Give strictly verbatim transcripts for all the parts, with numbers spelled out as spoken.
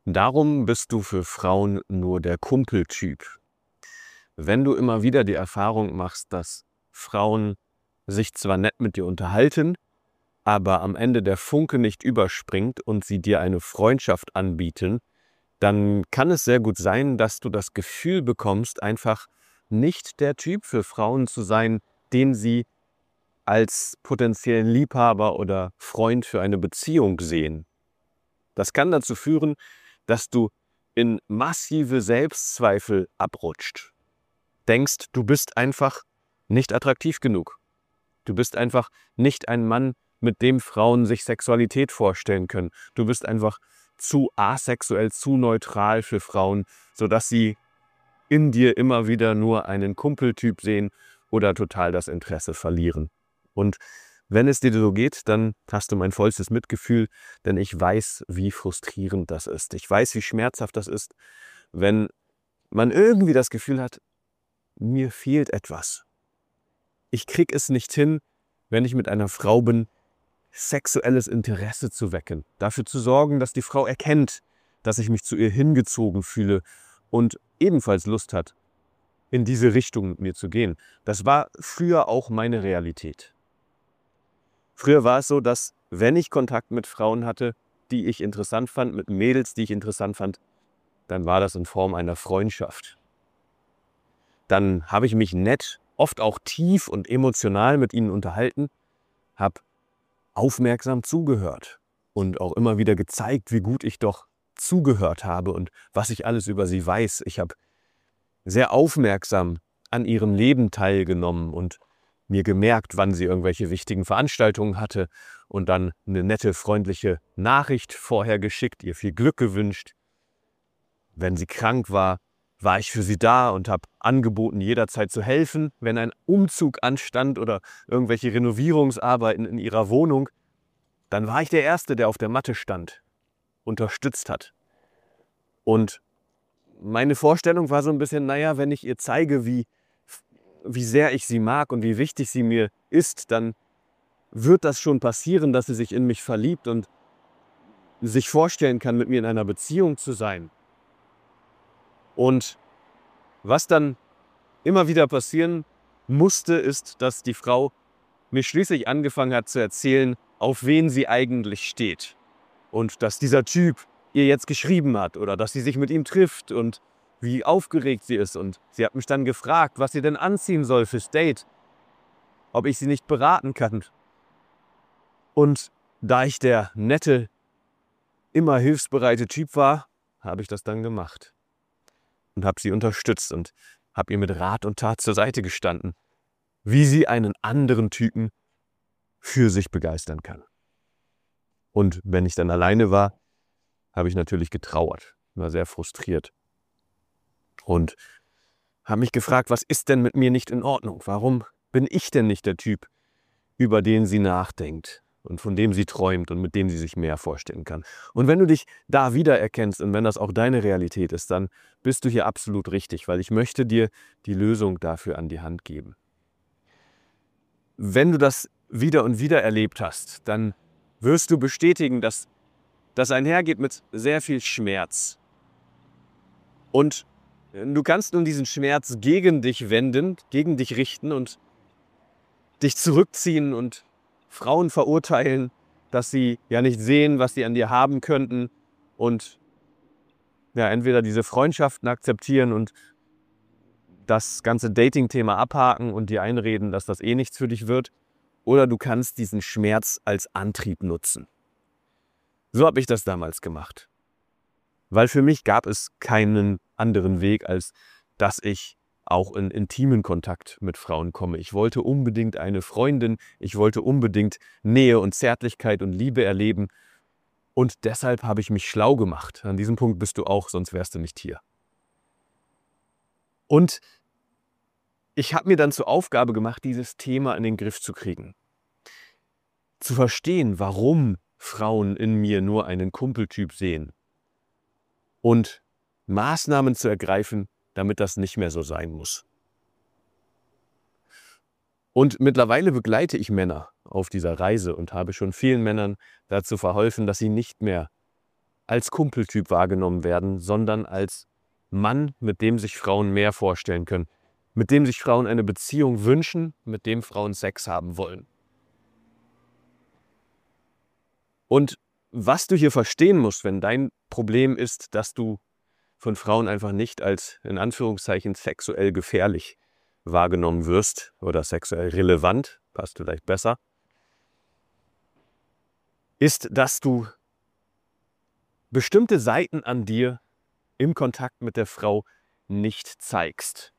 Darum bist du für Frauen nur der Kumpeltyp. Wenn du immer wieder die Erfahrung machst, dass Frauen sich zwar nett mit dir unterhalten, aber am Ende der Funke nicht überspringt und sie dir eine Freundschaft anbieten, dann kann es sehr gut sein, dass du das Gefühl bekommst, einfach nicht der Typ für Frauen zu sein, den sie als potenziellen Liebhaber oder Freund für eine Beziehung sehen. Das kann dazu führen, dass du in massive Selbstzweifel abrutscht. Denkst, du bist einfach nicht attraktiv genug. Du bist einfach nicht ein Mann, mit dem Frauen sich Sexualität vorstellen können. Du bist einfach zu asexuell, zu neutral für Frauen, sodass sie in dir immer wieder nur einen Kumpeltyp sehen oder total das Interesse verlieren. Und wenn es dir so geht, dann hast du mein vollstes Mitgefühl, denn ich weiß, wie frustrierend das ist. Ich weiß, wie schmerzhaft das ist, wenn man irgendwie das Gefühl hat, mir fehlt etwas. Ich krieg es nicht hin, wenn ich mit einer Frau bin, sexuelles Interesse zu wecken. Dafür zu sorgen, dass die Frau erkennt, dass ich mich zu ihr hingezogen fühle und ebenfalls Lust hat, in diese Richtung mit mir zu gehen. Das war früher auch meine Realität. Früher war es so, dass wenn ich Kontakt mit Frauen hatte, die ich interessant fand, mit Mädels, die ich interessant fand, dann war das in Form einer Freundschaft. Dann habe ich mich nett, oft auch tief und emotional mit ihnen unterhalten, habe aufmerksam zugehört und auch immer wieder gezeigt, wie gut ich doch zugehört habe und was ich alles über sie weiß. Ich habe sehr aufmerksam an ihrem Leben teilgenommen und mir gemerkt, wann sie irgendwelche wichtigen Veranstaltungen hatte und dann eine nette, freundliche Nachricht vorher geschickt, ihr viel Glück gewünscht. Wenn sie krank war, war ich für sie da und habe angeboten, jederzeit zu helfen, wenn ein Umzug anstand oder irgendwelche Renovierungsarbeiten in ihrer Wohnung. Dann war ich der Erste, der auf der Matte stand, unterstützt hat. Und meine Vorstellung war so ein bisschen, naja, wenn ich ihr zeige, wie wie sehr ich sie mag und wie wichtig sie mir ist, dann wird das schon passieren, dass sie sich in mich verliebt und sich vorstellen kann, mit mir in einer Beziehung zu sein. Und was dann immer wieder passieren musste, ist, dass die Frau mir schließlich angefangen hat zu erzählen, auf wen sie eigentlich steht. Und dass dieser Typ ihr jetzt geschrieben hat oder dass sie sich mit ihm trifft und wie aufgeregt sie ist. Und sie hat mich dann gefragt, was sie denn anziehen soll fürs Date, ob ich sie nicht beraten kann. Und da ich der nette, immer hilfsbereite Typ war, habe ich das dann gemacht. Und habe sie unterstützt und habe ihr mit Rat und Tat zur Seite gestanden, wie sie einen anderen Typen für sich begeistern kann. Und wenn ich dann alleine war, habe ich natürlich getrauert, war sehr frustriert. Und habe mich gefragt, was ist denn mit mir nicht in Ordnung? Warum bin ich denn nicht der Typ, über den sie nachdenkt und von dem sie träumt und mit dem sie sich mehr vorstellen kann? Und wenn du dich da wiedererkennst und wenn das auch deine Realität ist, dann bist du hier absolut richtig, weil ich möchte dir die Lösung dafür an die Hand geben. Wenn du das wieder und wieder erlebt hast, dann wirst du bestätigen, dass das einhergeht mit sehr viel Schmerz. Und du kannst nun diesen Schmerz gegen dich wenden, gegen dich richten und dich zurückziehen und Frauen verurteilen, dass sie ja nicht sehen, was sie an dir haben könnten und ja, entweder diese Freundschaften akzeptieren und das ganze Dating-Thema abhaken und dir einreden, dass das eh nichts für dich wird, oder du kannst diesen Schmerz als Antrieb nutzen. So habe ich das damals gemacht. Weil für mich gab es keinen anderen Weg, als dass ich auch in intimen Kontakt mit Frauen komme. Ich wollte unbedingt eine Freundin, ich wollte unbedingt Nähe und Zärtlichkeit und Liebe erleben. Und deshalb habe ich mich schlau gemacht. An diesem Punkt bist du auch, sonst wärst du nicht hier. Und ich habe mir dann zur Aufgabe gemacht, dieses Thema in den Griff zu kriegen. Zu verstehen, warum Frauen in mir nur einen Kumpeltyp sehen. Und Maßnahmen zu ergreifen, damit das nicht mehr so sein muss. Und mittlerweile begleite ich Männer auf dieser Reise und habe schon vielen Männern dazu verholfen, dass sie nicht mehr als Kumpeltyp wahrgenommen werden, sondern als Mann, mit dem sich Frauen mehr vorstellen können, mit dem sich Frauen eine Beziehung wünschen, mit dem Frauen Sex haben wollen. Und was du hier verstehen musst, wenn dein Problem ist, dass du von Frauen einfach nicht als, in Anführungszeichen, sexuell gefährlich wahrgenommen wirst oder sexuell relevant, passt vielleicht besser, ist, dass du bestimmte Seiten an dir im Kontakt mit der Frau nicht zeigst.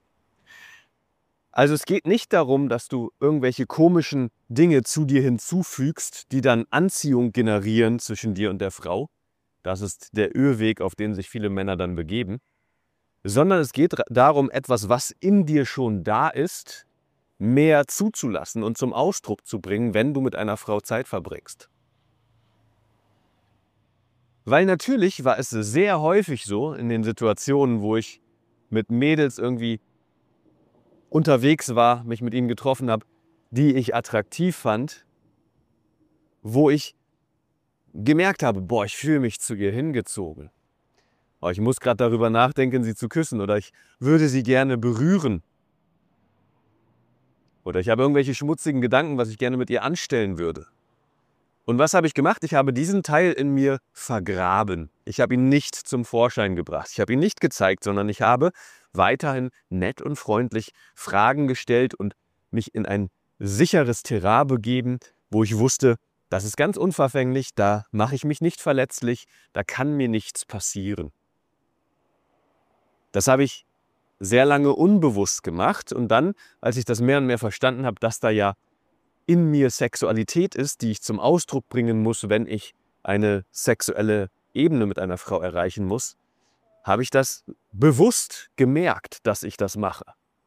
Also es geht nicht darum, dass du irgendwelche komischen Dinge zu dir hinzufügst, die dann Anziehung generieren zwischen dir und der Frau. Das ist der Irrweg, auf den sich viele Männer dann begeben. Sondern es geht darum, etwas, was in dir schon da ist, mehr zuzulassen und zum Ausdruck zu bringen, wenn du mit einer Frau Zeit verbringst. Weil natürlich war es sehr häufig so, in den Situationen, wo ich mit Mädels irgendwie unterwegs war, mich mit ihnen getroffen habe, die ich attraktiv fand, wo ich gemerkt habe, boah, ich fühle mich zu ihr hingezogen. Oh, ich muss gerade darüber nachdenken, sie zu küssen, oder ich würde sie gerne berühren. Oder ich habe irgendwelche schmutzigen Gedanken, was ich gerne mit ihr anstellen würde. Und was habe ich gemacht? Ich habe diesen Teil in mir vergraben. Ich habe ihn nicht zum Vorschein gebracht. Ich habe ihn nicht gezeigt, sondern ich habe weiterhin nett und freundlich Fragen gestellt und mich in ein sicheres Terrain begeben, wo ich wusste, das ist ganz unverfänglich, da mache ich mich nicht verletzlich, da kann mir nichts passieren. Das habe ich sehr lange unbewusst gemacht und dann, als ich das mehr und mehr verstanden habe, dass da ja in mir Sexualität ist, die ich zum Ausdruck bringen muss, wenn ich eine sexuelle Ebene mit einer Frau erreichen muss, habe ich das bewusst gemerkt, dass ich das mache.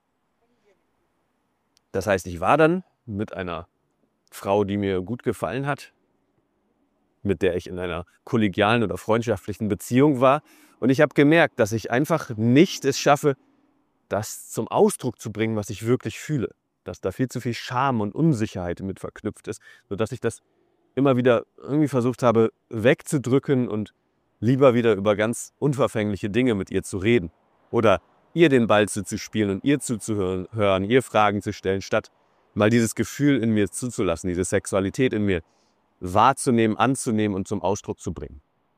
Das heißt, ich war dann mit einer Frau, die mir gut gefallen hat, mit der ich in einer kollegialen oder freundschaftlichen Beziehung war. Und ich habe gemerkt, dass ich einfach nicht es schaffe, das zum Ausdruck zu bringen, was ich wirklich fühle. Dass da viel zu viel Scham und Unsicherheit mit verknüpft ist, sodass ich das immer wieder irgendwie versucht habe wegzudrücken und lieber wieder über ganz unverfängliche Dinge mit ihr zu reden. Oder ihr den Ball zuzuspielen und ihr zuzuhören, hören, ihr Fragen zu stellen, statt mal dieses Gefühl in mir zuzulassen, diese Sexualität in mir wahrzunehmen, anzunehmen und zum Ausdruck zu bringen.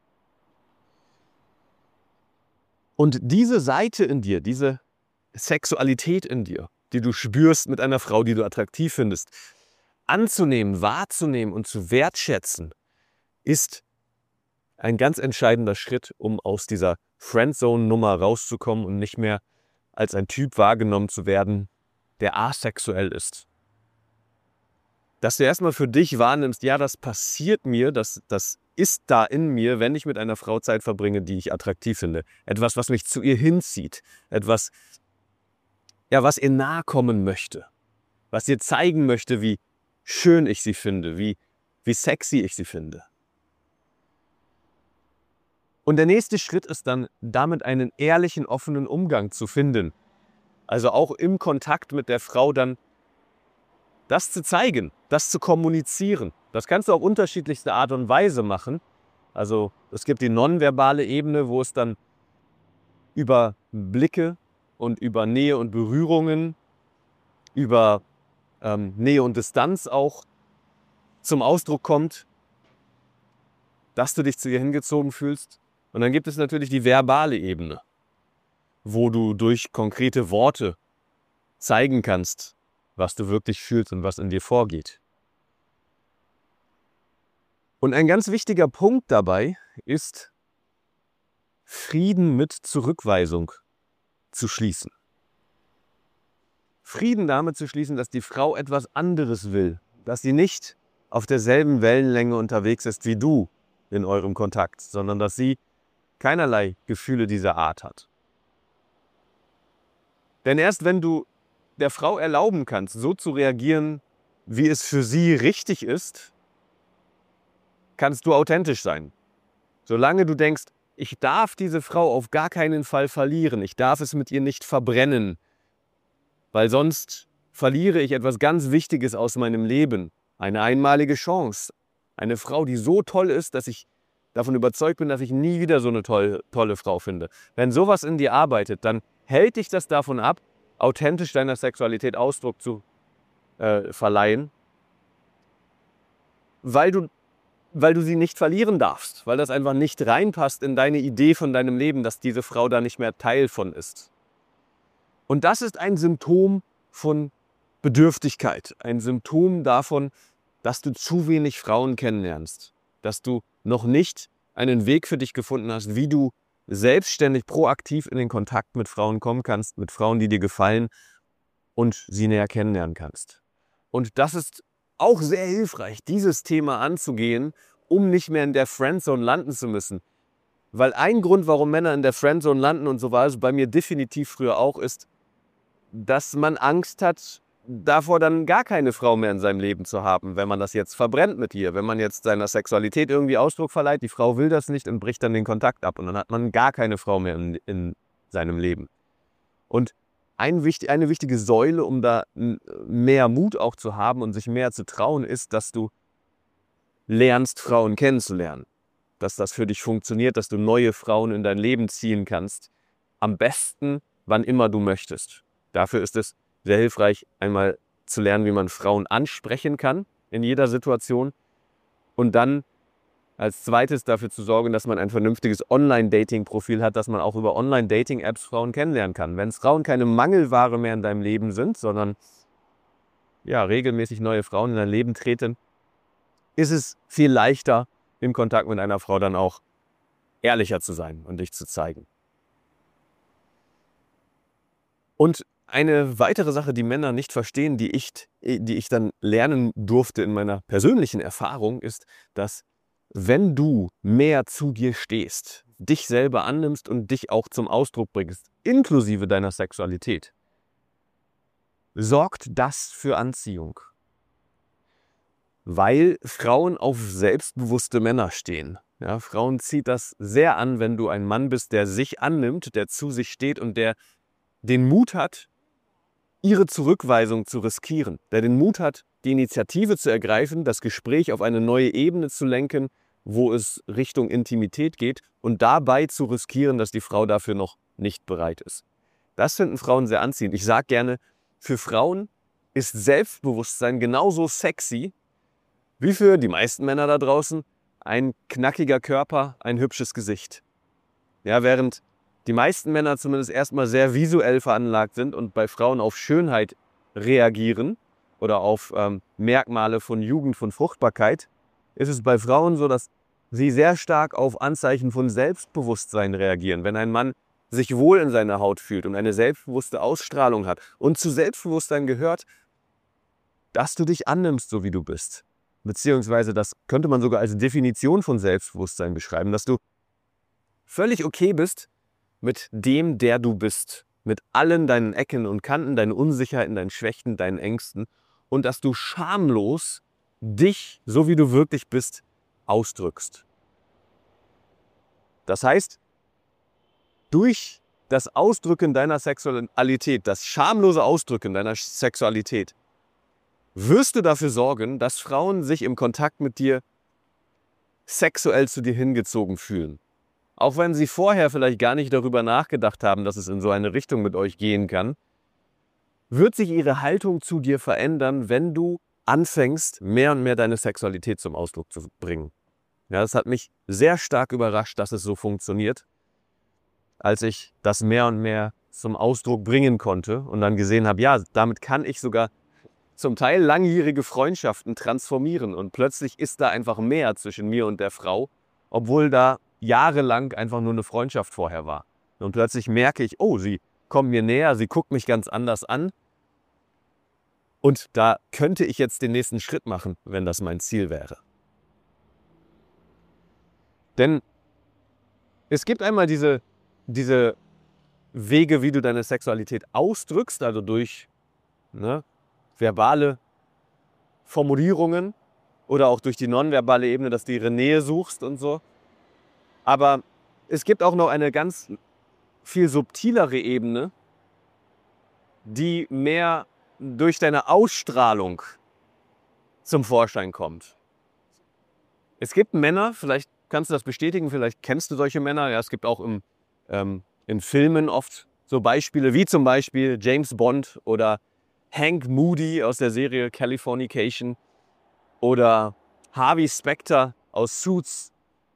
Und diese Seite in dir, diese Sexualität in dir, die du spürst mit einer Frau, die du attraktiv findest, anzunehmen, wahrzunehmen und zu wertschätzen, ist ein ganz entscheidender Schritt, um aus dieser Friendzone-Nummer rauszukommen und nicht mehr als ein Typ wahrgenommen zu werden, der asexuell ist. Dass du erstmal für dich wahrnimmst, ja, das passiert mir, das, das ist da in mir, wenn ich mit einer Frau Zeit verbringe, die ich attraktiv finde. Etwas, was mich zu ihr hinzieht. Etwas, ja, was ihr nahe kommen möchte. Was ihr zeigen möchte, wie schön ich sie finde, wie, wie sexy ich sie finde. Und der nächste Schritt ist dann, damit einen ehrlichen, offenen Umgang zu finden. Also auch im Kontakt mit der Frau dann das zu zeigen, das zu kommunizieren. Das kannst du auf unterschiedlichste Art und Weise machen. Also es gibt die nonverbale Ebene, wo es dann über Blicke und über Nähe und Berührungen, über ähm, Nähe und Distanz auch zum Ausdruck kommt, dass du dich zu ihr hingezogen fühlst. Und dann gibt es natürlich die verbale Ebene, wo du durch konkrete Worte zeigen kannst, was du wirklich fühlst und was in dir vorgeht. Und ein ganz wichtiger Punkt dabei ist, Frieden mit Zurückweisung zu schließen. Frieden damit zu schließen, dass die Frau etwas anderes will, dass sie nicht auf derselben Wellenlänge unterwegs ist wie du in eurem Kontakt, sondern dass sie keinerlei Gefühle dieser Art hat. Denn erst wenn du der Frau erlauben kannst, so zu reagieren, wie es für sie richtig ist, kannst du authentisch sein. Solange du denkst, ich darf diese Frau auf gar keinen Fall verlieren, ich darf es mit ihr nicht verbrennen, weil sonst verliere ich etwas ganz Wichtiges aus meinem Leben, eine einmalige Chance, eine Frau, die so toll ist, dass ich davon überzeugt bin, dass ich nie wieder so eine tolle, tolle Frau finde. Wenn sowas in dir arbeitet, dann hält dich das davon ab, authentisch deiner Sexualität Ausdruck zu äh, verleihen, weil du, weil du sie nicht verlieren darfst, weil das einfach nicht reinpasst in deine Idee von deinem Leben, dass diese Frau da nicht mehr Teil von ist. Und das ist ein Symptom von Bedürftigkeit, ein Symptom davon, dass du zu wenig Frauen kennenlernst, dass du noch nicht einen Weg für dich gefunden hast, wie du selbstständig, proaktiv in den Kontakt mit Frauen kommen kannst, mit Frauen, die dir gefallen und sie näher kennenlernen kannst. Und das ist auch sehr hilfreich, dieses Thema anzugehen, um nicht mehr in der Friendzone landen zu müssen. Weil ein Grund, warum Männer in der Friendzone landen, und so war es bei mir definitiv früher auch, ist, dass man Angst hat, davor dann gar keine Frau mehr in seinem Leben zu haben, wenn man das jetzt verbrennt mit ihr, wenn man jetzt seiner Sexualität irgendwie Ausdruck verleiht, die Frau will das nicht und bricht dann den Kontakt ab und dann hat man gar keine Frau mehr in, in seinem Leben. Und ein, eine wichtige Säule, um da mehr Mut auch zu haben und sich mehr zu trauen, ist, dass du lernst, Frauen kennenzulernen. Dass das für dich funktioniert, dass du neue Frauen in dein Leben ziehen kannst. Am besten, wann immer du möchtest. Dafür ist es sehr hilfreich, einmal zu lernen, wie man Frauen ansprechen kann in jeder Situation und dann als zweites dafür zu sorgen, dass man ein vernünftiges Online-Dating-Profil hat, dass man auch über Online-Dating-Apps Frauen kennenlernen kann. Wenn Frauen keine Mangelware mehr in deinem Leben sind, sondern ja, regelmäßig neue Frauen in dein Leben treten, ist es viel leichter, im Kontakt mit einer Frau dann auch ehrlicher zu sein und dich zu zeigen. Und eine weitere Sache, die Männer nicht verstehen, die ich, die ich dann lernen durfte in meiner persönlichen Erfahrung, ist, dass wenn du mehr zu dir stehst, dich selber annimmst und dich auch zum Ausdruck bringst, inklusive deiner Sexualität, sorgt das für Anziehung. Weil Frauen auf selbstbewusste Männer stehen. Ja, Frauen zieht das sehr an, wenn du ein Mann bist, der sich annimmt, der zu sich steht und der den Mut hat, ihre Zurückweisung zu riskieren, der den Mut hat, die Initiative zu ergreifen, das Gespräch auf eine neue Ebene zu lenken, wo es Richtung Intimität geht und dabei zu riskieren, dass die Frau dafür noch nicht bereit ist. Das finden Frauen sehr anziehend. Ich sage gerne, für Frauen ist Selbstbewusstsein genauso sexy wie für die meisten Männer da draußen ein knackiger Körper, ein hübsches Gesicht. Ja, während die meisten Männer zumindest erstmal sehr visuell veranlagt sind und bei Frauen auf Schönheit reagieren oder auf ähm, Merkmale von Jugend, von Fruchtbarkeit, ist es bei Frauen so, dass sie sehr stark auf Anzeichen von Selbstbewusstsein reagieren. Wenn ein Mann sich wohl in seiner Haut fühlt und eine selbstbewusste Ausstrahlung hat. Und zu Selbstbewusstsein gehört, dass du dich annimmst, so wie du bist. Beziehungsweise, das könnte man sogar als Definition von Selbstbewusstsein beschreiben, dass du völlig okay bist mit dem, der du bist. Mit allen deinen Ecken und Kanten, deinen Unsicherheiten, deinen Schwächen, deinen Ängsten. Und dass du schamlos dich, so wie du wirklich bist, ausdrückst. Das heißt, durch das Ausdrücken deiner Sexualität, das schamlose Ausdrücken deiner Sexualität, wirst du dafür sorgen, dass Frauen sich im Kontakt mit dir sexuell zu dir hingezogen fühlen. Auch wenn sie vorher vielleicht gar nicht darüber nachgedacht haben, dass es in so eine Richtung mit euch gehen kann, wird sich ihre Haltung zu dir verändern, wenn du anfängst, mehr und mehr deine Sexualität zum Ausdruck zu bringen. Ja, das hat mich sehr stark überrascht, dass es so funktioniert, als ich das mehr und mehr zum Ausdruck bringen konnte und dann gesehen habe, ja, damit kann ich sogar zum Teil langjährige Freundschaften transformieren und plötzlich ist da einfach mehr zwischen mir und der Frau, obwohl da jahrelang einfach nur eine Freundschaft vorher war. Und plötzlich merke ich, oh, sie kommt mir näher, sie guckt mich ganz anders an und da könnte ich jetzt den nächsten Schritt machen, wenn das mein Ziel wäre. Denn es gibt einmal diese, diese Wege, wie du deine Sexualität ausdrückst, also durch ne, verbale Formulierungen oder auch durch die nonverbale Ebene, dass du ihre Nähe suchst und so. Aber es gibt auch noch eine ganz viel subtilere Ebene, die mehr durch deine Ausstrahlung zum Vorschein kommt. Es gibt Männer, vielleicht kannst du das bestätigen, vielleicht kennst du solche Männer. Ja, es gibt auch im, ähm, in Filmen oft so Beispiele, wie zum Beispiel James Bond oder Hank Moody aus der Serie Californication oder Harvey Specter aus Suits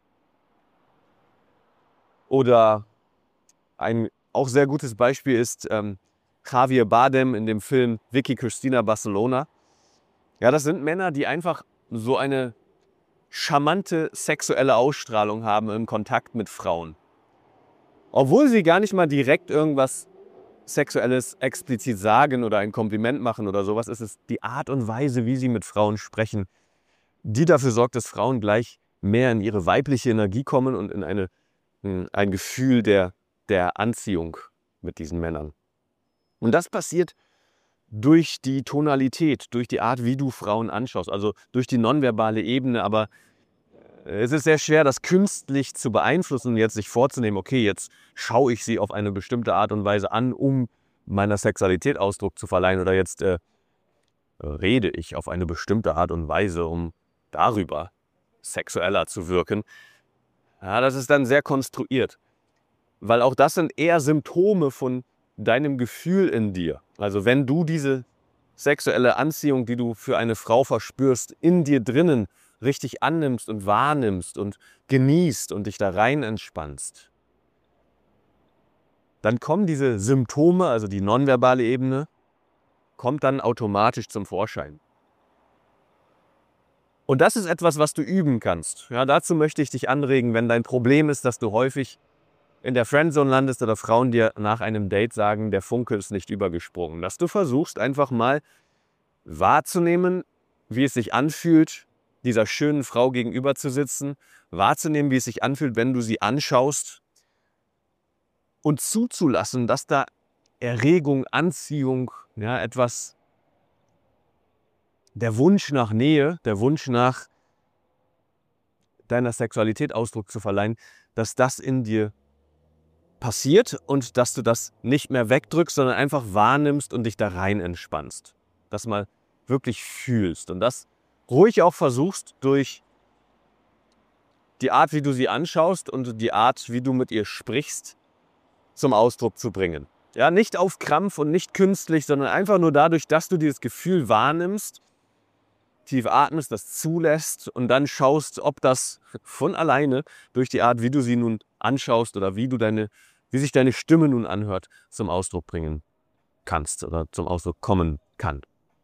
oder ein auch sehr gutes Beispiel ist ähm, Javier Bardem in dem Film Vicky Cristina Barcelona. Ja, das sind Männer, die einfach so eine charmante sexuelle Ausstrahlung haben im Kontakt mit Frauen. Obwohl sie gar nicht mal direkt irgendwas Sexuelles explizit sagen oder ein Kompliment machen oder sowas, ist es die Art und Weise, wie sie mit Frauen sprechen, die dafür sorgt, dass Frauen gleich mehr in ihre weibliche Energie kommen und in eine, in ein Gefühl der, der Anziehung mit diesen Männern. Und das passiert durch die Tonalität, durch die Art, wie du Frauen anschaust, also durch die nonverbale Ebene. Aber es ist sehr schwer, das künstlich zu beeinflussen und jetzt sich vorzunehmen, okay, jetzt schaue ich sie auf eine bestimmte Art und Weise an, um meiner Sexualität Ausdruck zu verleihen, oder jetzt äh, rede ich auf eine bestimmte Art und Weise, um darüber sexueller zu wirken. Ja, das ist dann sehr konstruiert, weil auch das sind eher Symptome von deinem Gefühl in dir. Also wenn du diese sexuelle Anziehung, die du für eine Frau verspürst, in dir drinnen richtig annimmst und wahrnimmst und genießt und dich da rein entspannst, dann kommen diese Symptome, also die nonverbale Ebene, kommt dann automatisch zum Vorschein. Und das ist etwas, was du üben kannst. Ja, dazu möchte ich dich anregen, wenn dein Problem ist, dass du häufig in der Friendzone landest oder Frauen dir nach einem Date sagen, der Funke ist nicht übergesprungen. Dass du versuchst, einfach mal wahrzunehmen, wie es sich anfühlt, dieser schönen Frau gegenüber zu sitzen, wahrzunehmen, wie es sich anfühlt, wenn du sie anschaust und zuzulassen, dass da Erregung, Anziehung, ja, etwas, der Wunsch nach Nähe, der Wunsch nach deiner Sexualität Ausdruck zu verleihen, dass das in dir passiert und dass du das nicht mehr wegdrückst, sondern einfach wahrnimmst und dich da rein entspannst. Das mal wirklich fühlst und das ruhig auch versuchst, durch die Art, wie du sie anschaust und die Art, wie du mit ihr sprichst, zum Ausdruck zu bringen. Ja, nicht auf Krampf und nicht künstlich, sondern einfach nur dadurch, dass du dieses Gefühl wahrnimmst, tief atmest, das zulässt und dann schaust, ob das von alleine durch die Art, wie du sie nun anschaust oder wie du deine, wie sich deine Stimme nun anhört, zum Ausdruck bringen kannst oder zum Ausdruck kommen kann.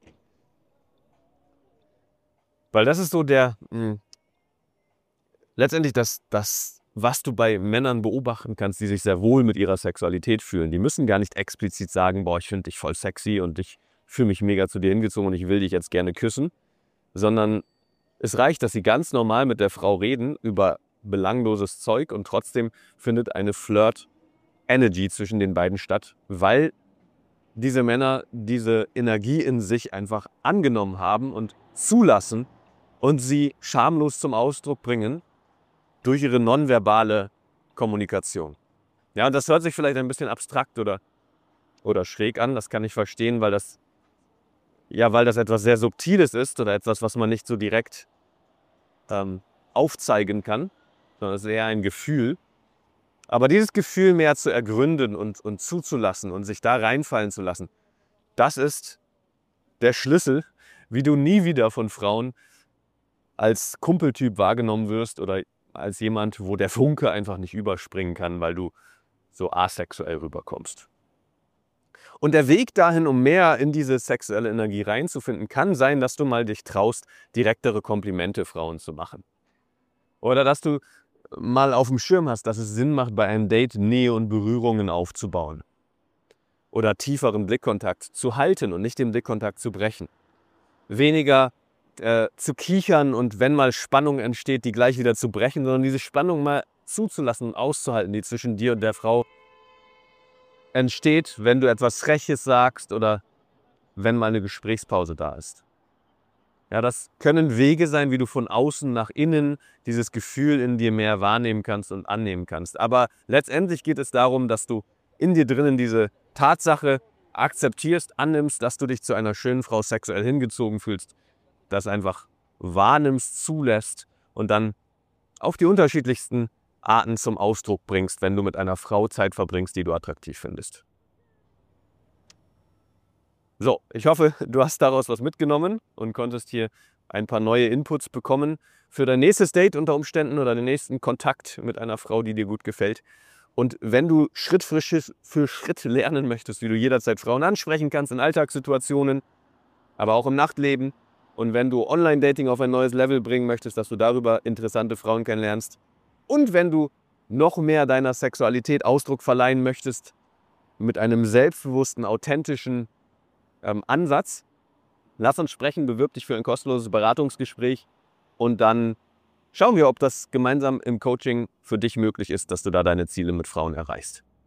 Weil das ist so der, mh, letztendlich das, das, was du bei Männern beobachten kannst, die sich sehr wohl mit ihrer Sexualität fühlen. Die müssen gar nicht explizit sagen, boah, ich finde dich voll sexy und ich fühle mich mega zu dir hingezogen und ich will dich jetzt gerne küssen. Sondern es reicht, dass sie ganz normal mit der Frau reden über belangloses Zeug und trotzdem findet eine Flirt-Energy zwischen den beiden statt, weil diese Männer diese Energie in sich einfach angenommen haben und zulassen und sie schamlos zum Ausdruck bringen durch ihre nonverbale Kommunikation. Ja, und das hört sich vielleicht ein bisschen abstrakt oder, oder schräg an, das kann ich verstehen, weil das Ja, weil das etwas sehr Subtiles ist oder etwas, was man nicht so direkt ähm, aufzeigen kann, sondern es ist eher ein Gefühl. Aber dieses Gefühl mehr zu ergründen und, und zuzulassen und sich da reinfallen zu lassen, das ist der Schlüssel, wie du nie wieder von Frauen als Kumpeltyp wahrgenommen wirst oder als jemand, wo der Funke einfach nicht überspringen kann, weil du so asexuell rüberkommst. Und der Weg dahin, um mehr in diese sexuelle Energie reinzufinden, kann sein, dass du mal dich traust, direktere Komplimente Frauen zu machen. Oder dass du mal auf dem Schirm hast, dass es Sinn macht, bei einem Date Nähe und Berührungen aufzubauen. Oder tieferen Blickkontakt zu halten und nicht den Blickkontakt zu brechen. Weniger äh, zu kichern und wenn mal Spannung entsteht, die gleich wieder zu brechen, sondern diese Spannung mal zuzulassen und auszuhalten, die zwischen dir und der Frau entsteht, wenn du etwas Freches sagst oder wenn mal eine Gesprächspause da ist. Ja, das können Wege sein, wie du von außen nach innen dieses Gefühl in dir mehr wahrnehmen kannst und annehmen kannst. Aber letztendlich geht es darum, dass du in dir drinnen diese Tatsache akzeptierst, annimmst, dass du dich zu einer schönen Frau sexuell hingezogen fühlst, das einfach wahrnimmst, zulässt und dann auf die unterschiedlichsten Arten zum Ausdruck bringst, wenn du mit einer Frau Zeit verbringst, die du attraktiv findest. So, ich hoffe, du hast daraus was mitgenommen und konntest hier ein paar neue Inputs bekommen für dein nächstes Date unter Umständen oder den nächsten Kontakt mit einer Frau, die dir gut gefällt. Und wenn du Schritt für Schritt, für Schritt lernen möchtest, wie du jederzeit Frauen ansprechen kannst in Alltagssituationen, aber auch im Nachtleben, und wenn du Online-Dating auf ein neues Level bringen möchtest, dass du darüber interessante Frauen kennenlernst, und wenn du noch mehr deiner Sexualität Ausdruck verleihen möchtest mit einem selbstbewussten, authentischen ähm, Ansatz, lass uns sprechen, bewirb dich für ein kostenloses Beratungsgespräch und dann schauen wir, ob das gemeinsam im Coaching für dich möglich ist, dass du da deine Ziele mit Frauen erreichst.